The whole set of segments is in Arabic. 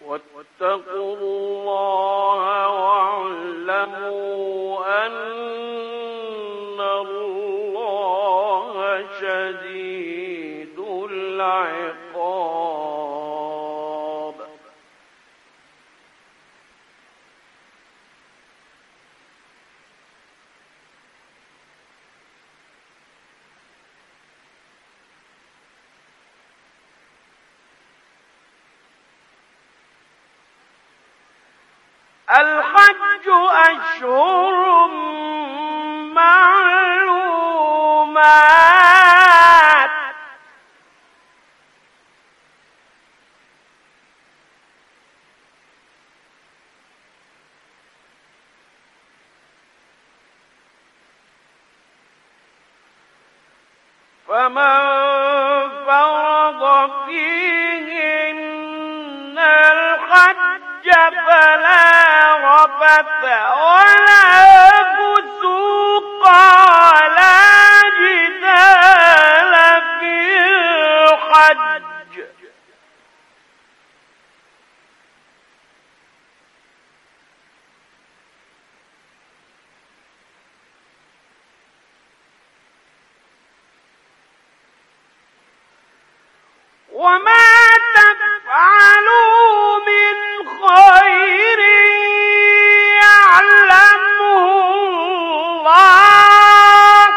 واتقوا الله واعلموا أن الله شديد العقاب. الحج أشهر معلومات فمن فرض فيهن الحج فلا رفث ولا فسوق ولا جدال في الحج وما تفعلوا من خير يعلمه الله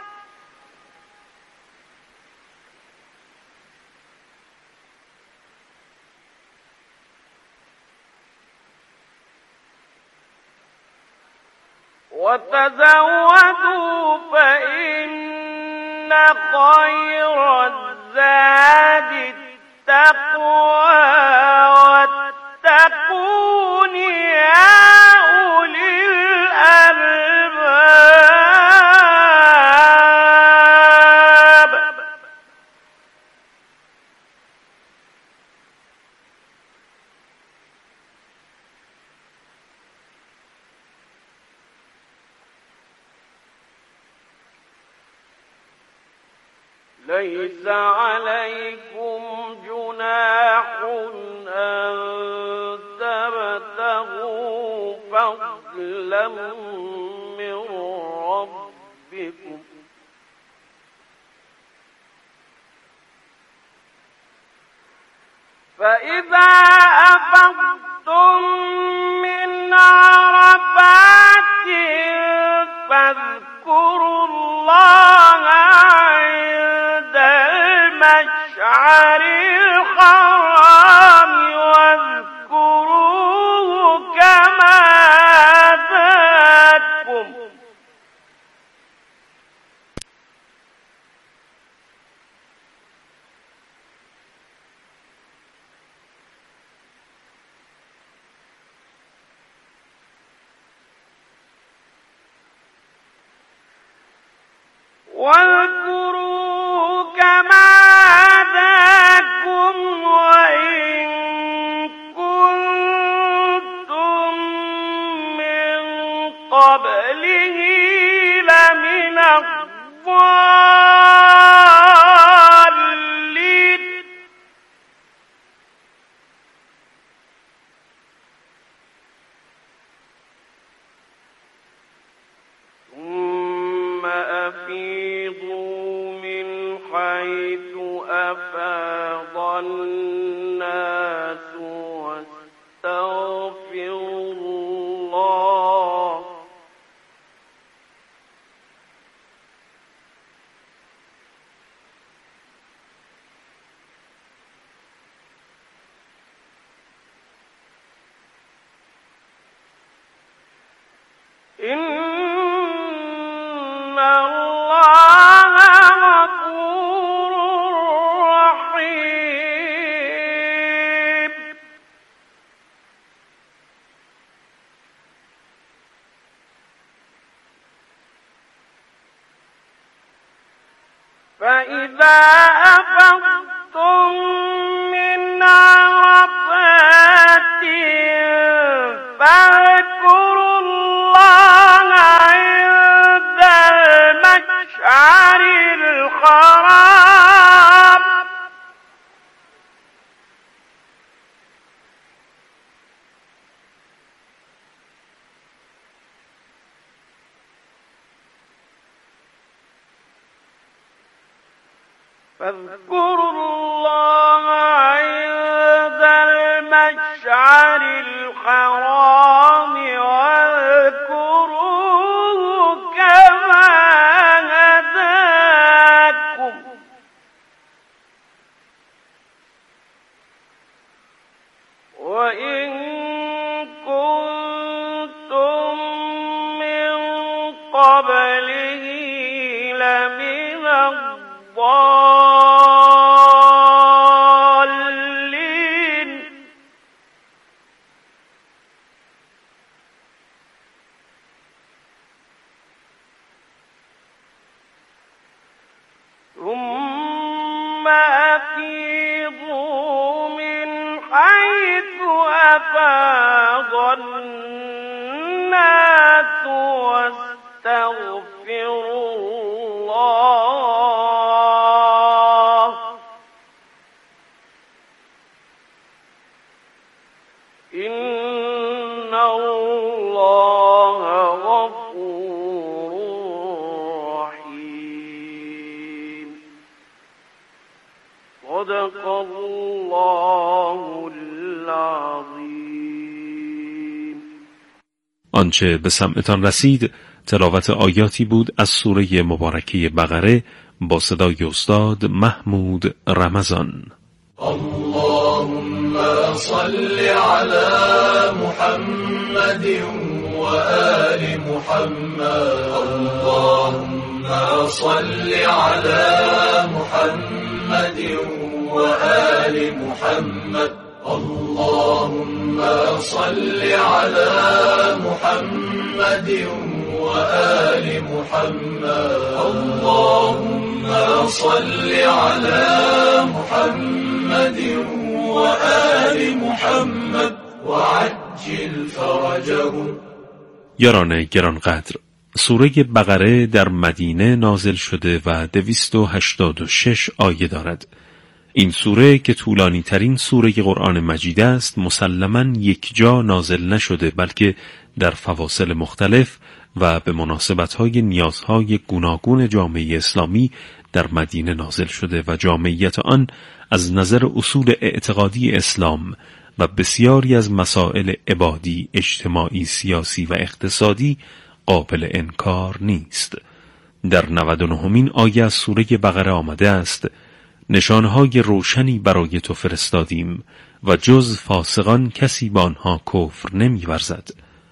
وتزودوا فإن خير الزاد التقوى واتقون يا أولي الألباب. ليس عليكم جناح أن تبتغوا فضلا من ربكم فإذا أفضتم من عرفات فاذكروا الله عند المشعر الحرام واذكروه كما هداكم وإن كنتم من قبله لمن الضالين. ثم أفيضوا من حيث أفاض الناس واستغفروا الله إن الله غفور رحيم. فإذا أفضتم من عرفات فاذكروا الله عند المشعر الحرام فاذكروا الله عند المشعر الحرام واذكروه كما هداكم وإن كنتم من قبله لمن الضالين ثم أفيضوا من حيث أفاض الناس واستغفروا الله إن الله غفور رحيم. صدق الله العظیم. آنچه به سمعتان رسید تلاوت آیاتی بود از سوره مبارکه بقره با صدای استاد محمود رمضان. اللهم صل على محمد وآل محمد. اللهم صل على محمد وآل محمد. اللهم صل على محمد وآل محمد. اللهم صل على محمد وآل محمد وعجل فرجهم. یاران گرانقدر، سوره بقره در مدینه نازل شده و 286 آیه دارد. این سوره که طولانی ترین سوره قرآن مجید است مسلماً یک جا نازل نشده، بلکه در فواصل مختلف و به مناسبت‌های نیازهای گوناگون جامعه اسلامی در مدینه نازل شده و جامعیت آن از نظر اصول اعتقادی اسلام و بسیاری از مسائل عبادی، اجتماعی، سیاسی و اقتصادی قابل انکار نیست. در 99مین آیه از سوره بقره آمده است: نشانهای روشنی برای تو فرستادیم و جز فاسقان کسی با آنها کفر نمی‌ورزد.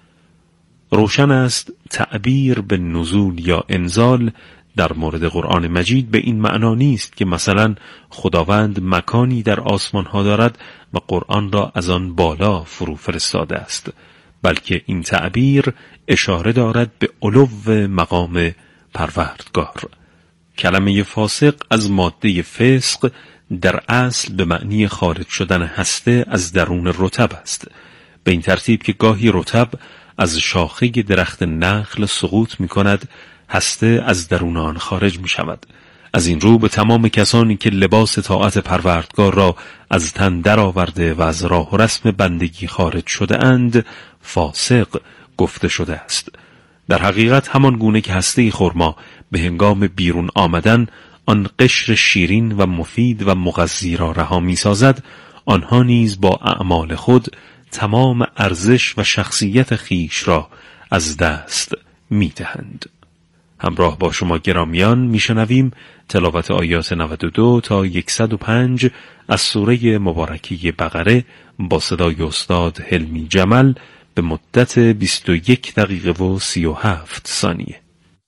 روشن است تعبیر به نزول یا انزال در مورد قرآن مجید به این معنا نیست که مثلا خداوند مکانی در آسمان ها دارد و قرآن را از آن بالا فرو فرستاده است، بلکه این تعبیر اشاره دارد به علو مقام پروردگار. کلمه فاسق از ماده فسق در اصل به معنی خارج شدن هسته از درون رطب است، به این ترتیب که گاهی رطب از شاخه درخت نخل سقوط می کند، هسته از درون آن خارج می شود. از این رو به تمام کسانی که لباس طاعت پروردگار را از تن درآورده و از راه و رسم بندگی خارج شده اند فاسق گفته شده است. در حقیقت همان گونه که هسته خرما به هنگام بیرون آمدن آن قشر شیرین و مفید و مغذی را رها می سازد، آنها نیز با اعمال خود تمام ارزش و شخصیت خیش را از دست می دهند. همراه با شما گرامیان میشنویم تلاوت آیات 92 تا 105 از سوره مبارکه بقره با صدای استاد حلمی جمل به مدت 21 دقیقه و 37 ثانیه.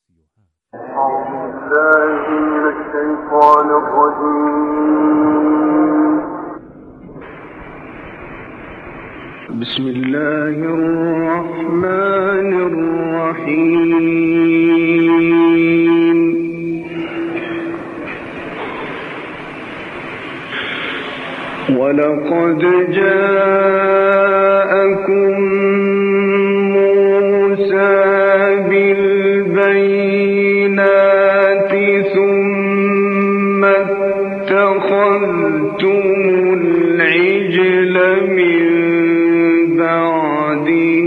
بسم الله الرحمن الرحیم. ولقد جاءكم موسى بالبينات ثم اتخذتم العجل من بعده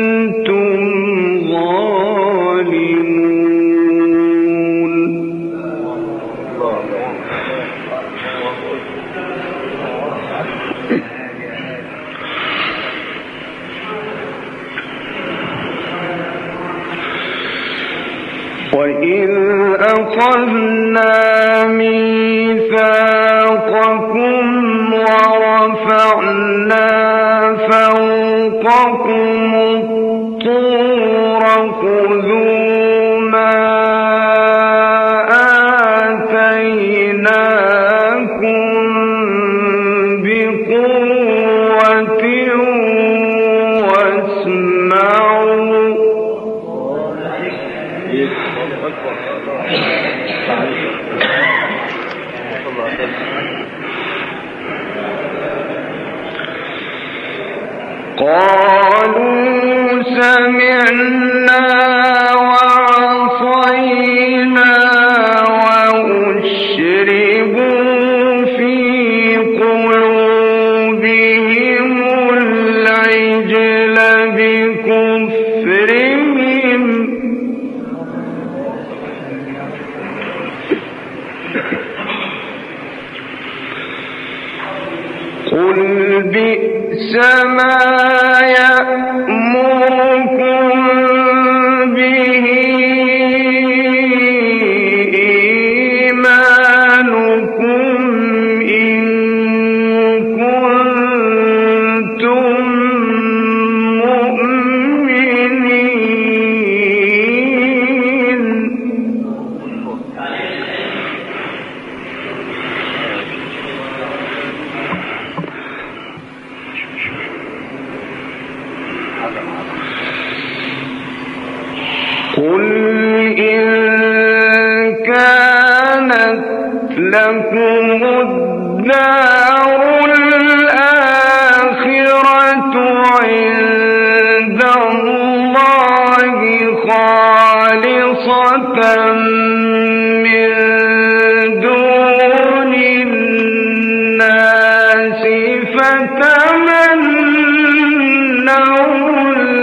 وأنتم ظالمون. وإذ أخذنا ميثاقكم ورفعنا فوقكم الطور خذوا ما آتيناكم بقوة واسمعوا قالوا سمعنا وعصينا وأشربوا في قلوبهم العجل بكفرهم قل بئس ما يأمركم به إيمانكم إن كنتم مؤمنين قل إن كانت لكم الدار الآخرة عند الله خالصة من دون الناس فتمنوا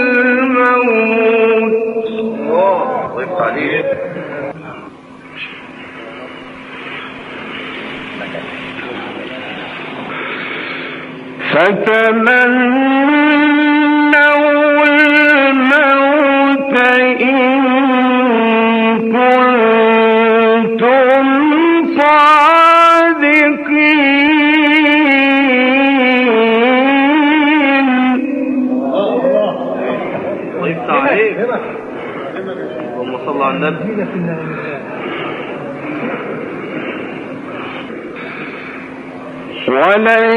الموت فتمنوا الموت إن كنتم صادقين. طيب عليك اللهم صل على النبي. ولن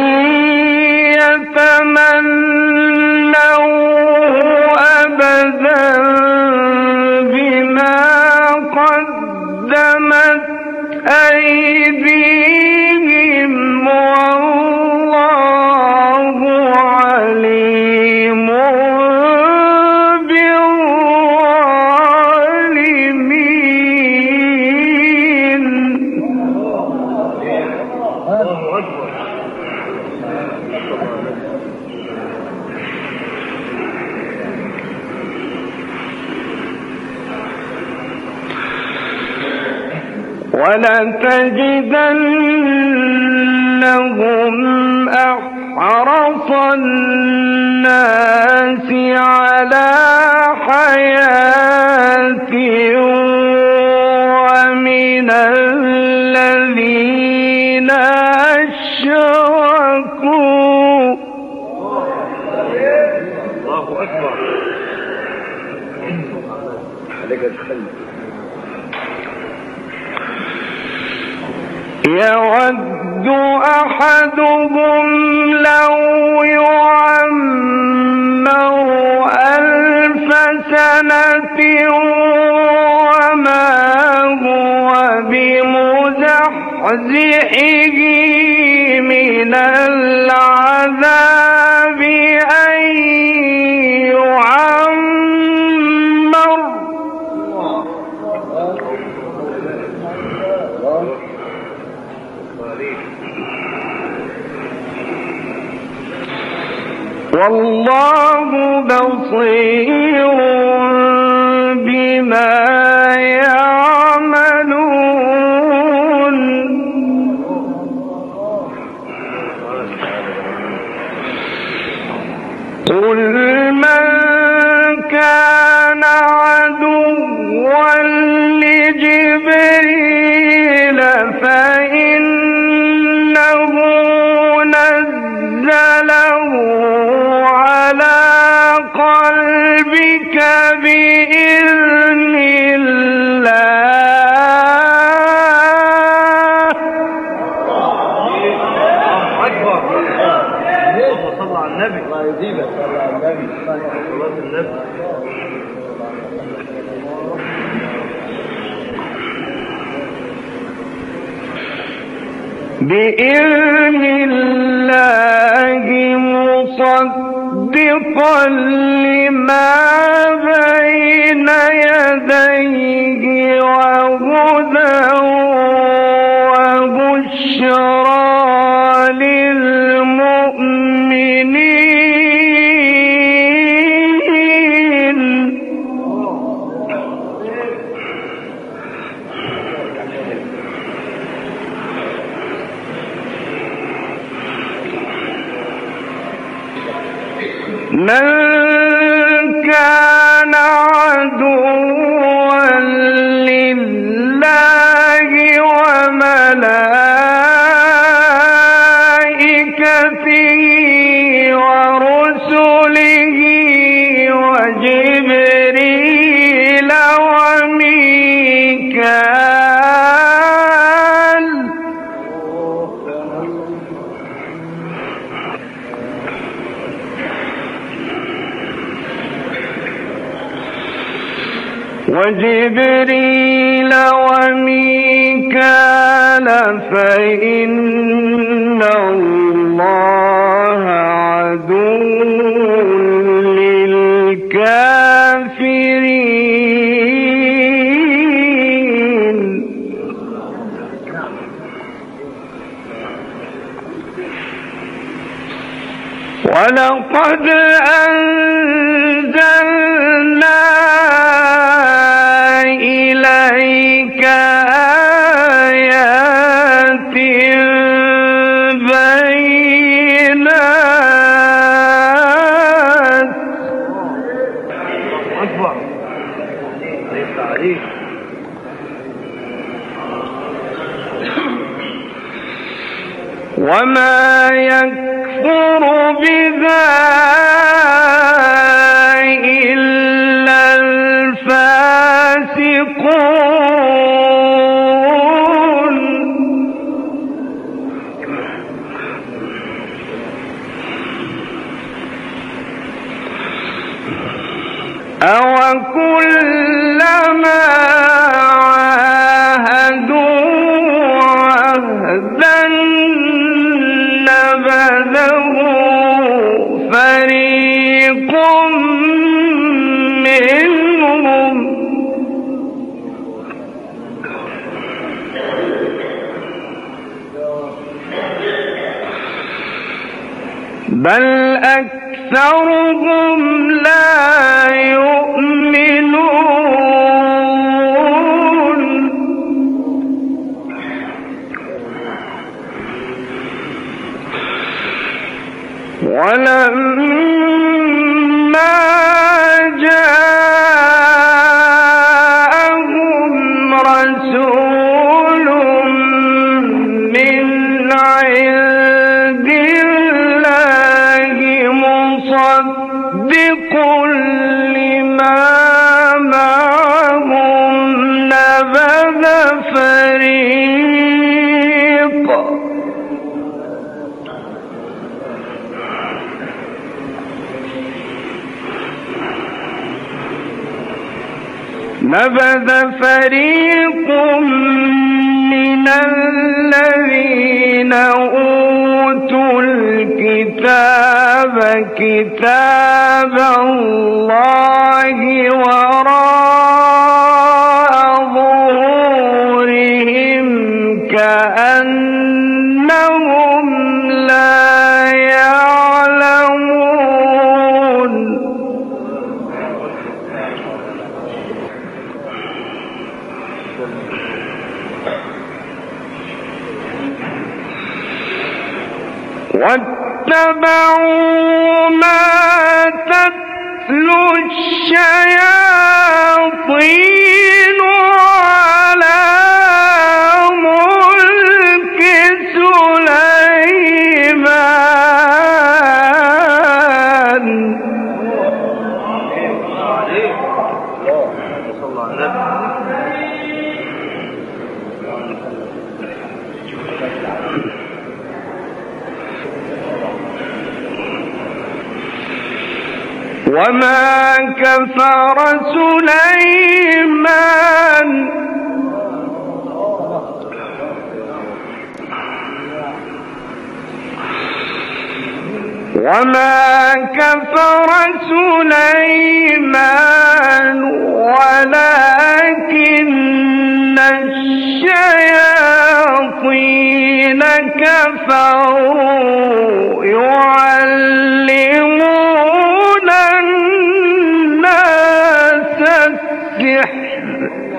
يتمنوا أبدا بما قدمت أيديهم والله عليم بالظالمين. ولتجدنهم أحرص الناس على حياة ومن الذين أشركوا الله أكبر. يود أحدهم لو يعمر 1000 سنة وما هو بمزحزحه من العذاب أن يعمر. والله بصير بما يعملون. قل من كان عدوا على النبي. الله يزيدك. صلى على النبي. صلاة النبي. بإذن الله مصدقا لما بين يديه وهدى وبشرى للمؤمنين. من كان عدوا لله وملائكته ورسله وجبريل وميكال فإن الله عدو للكافرين. ولقد أنزلنا إليك آيات بينات أكبر. ليس عليك. وما يكفر بها إلا الفاسقون. أوكلما عاهدوا عهدا نبذه فريق منهم بل أكثرهم لا يؤمنون. ولما جاءهم رسول من عند الله مصدق لما معهم نبذ فريق من الذين أوتوا الكتاب كتاب الله وراء ظهورهم كأنهم لا يعلمون. واتبعوا ما تتلو الشياطين على ملك سليمان. صلى على النبي. وما كفر سليمان ولكن الشياطين كفروا يعلمون الناس السحر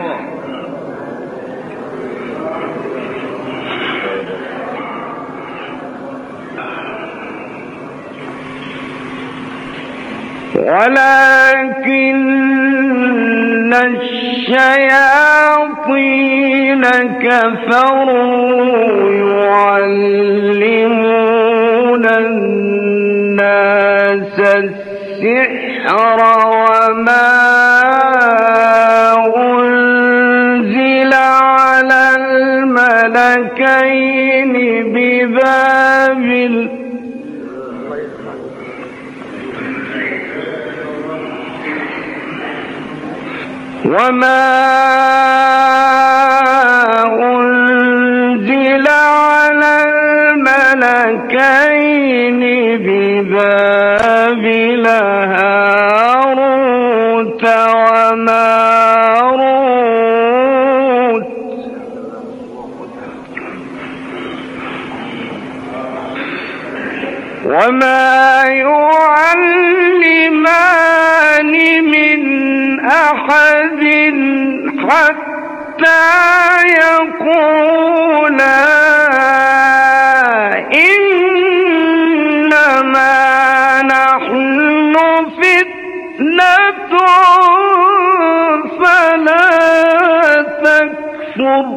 وما أنزل على الملكين ببابل هاروت وماروت وما يعلمان من أحد حتى يقولا إنما نحن فتنة فلا تكفر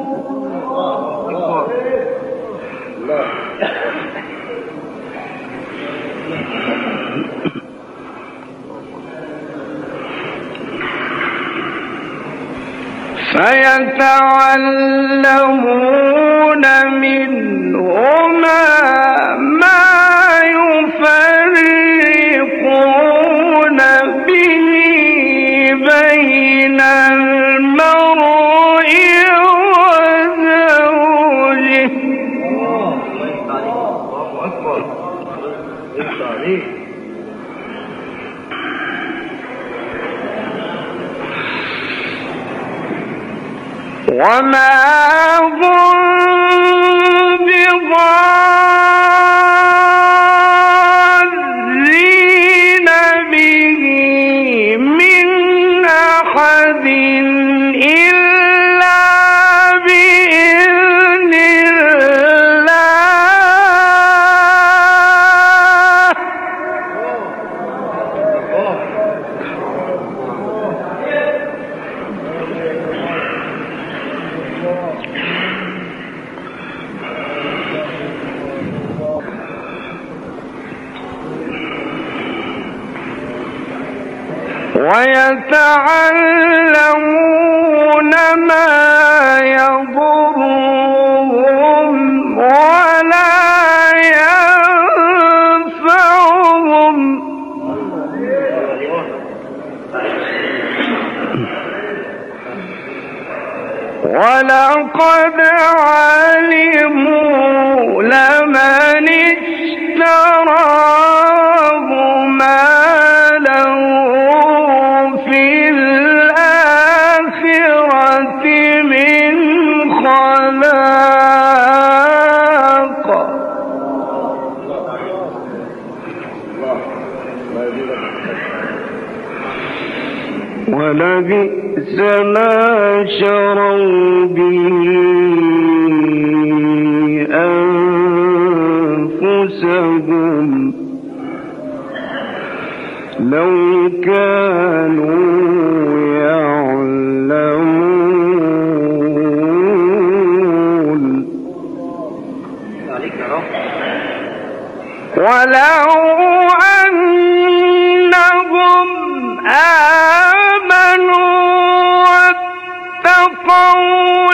فيتعلمون منهما ما يفرقون به بين المرء وزوجه وما هم بضارين به من أحد إلا بإذن الله ويتعلمون ما يضرهم ولا ينفعهم ولقد علموا لمن اشتراه ما له في الآخرة من خلاق ولبئس ما شروا به أنفسهم لو كانوا يعلمون ولو أنهم آمنوا واتقوا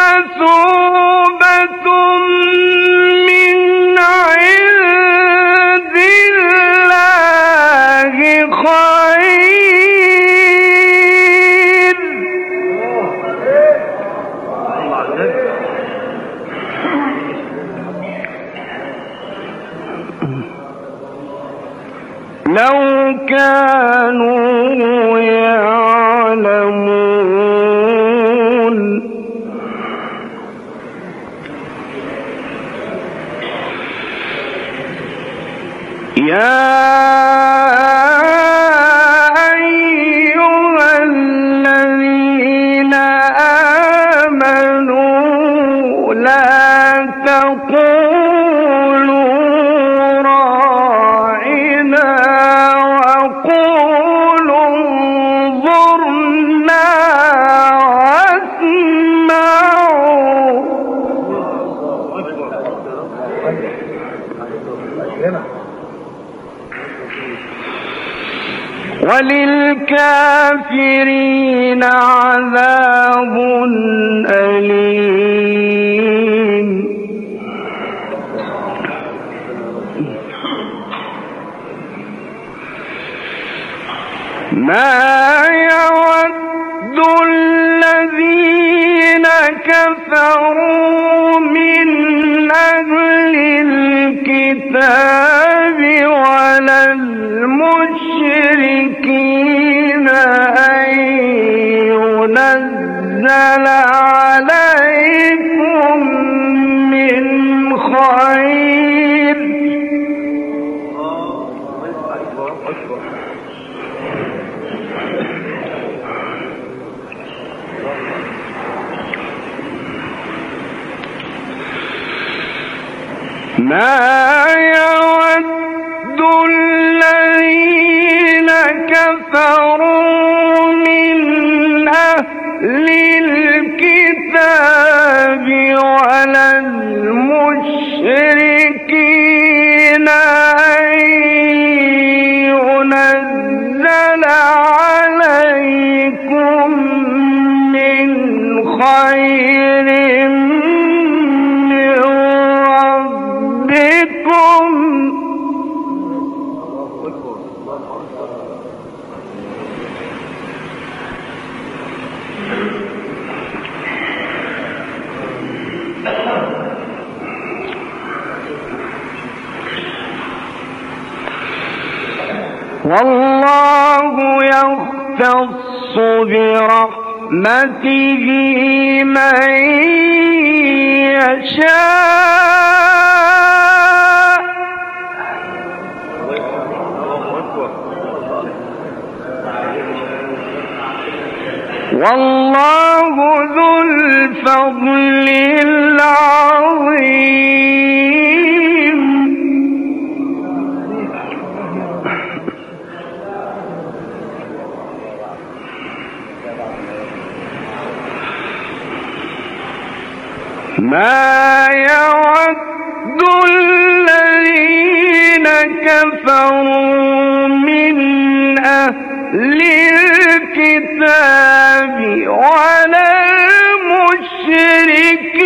لمثوبة من عند الله خير لو كانوا يعلمون. يا أيها الذين آمنوا لا تقولوا راعنا وقولوا انظرنا واسمعوا وللكافرين عذاب أليم. ما يود الذين كفروا من أهل الكتاب ولا المشركين أن ينزل عليكم من خير ما يود الذين كفروا من أهل الكتاب ولا المشركين أن ينزل عليكم من خير والله يختص برحمته من يشاء والله ذو الفضل العظيم. ما يود الذين كفروا من أهل الكتاب ولا المشركين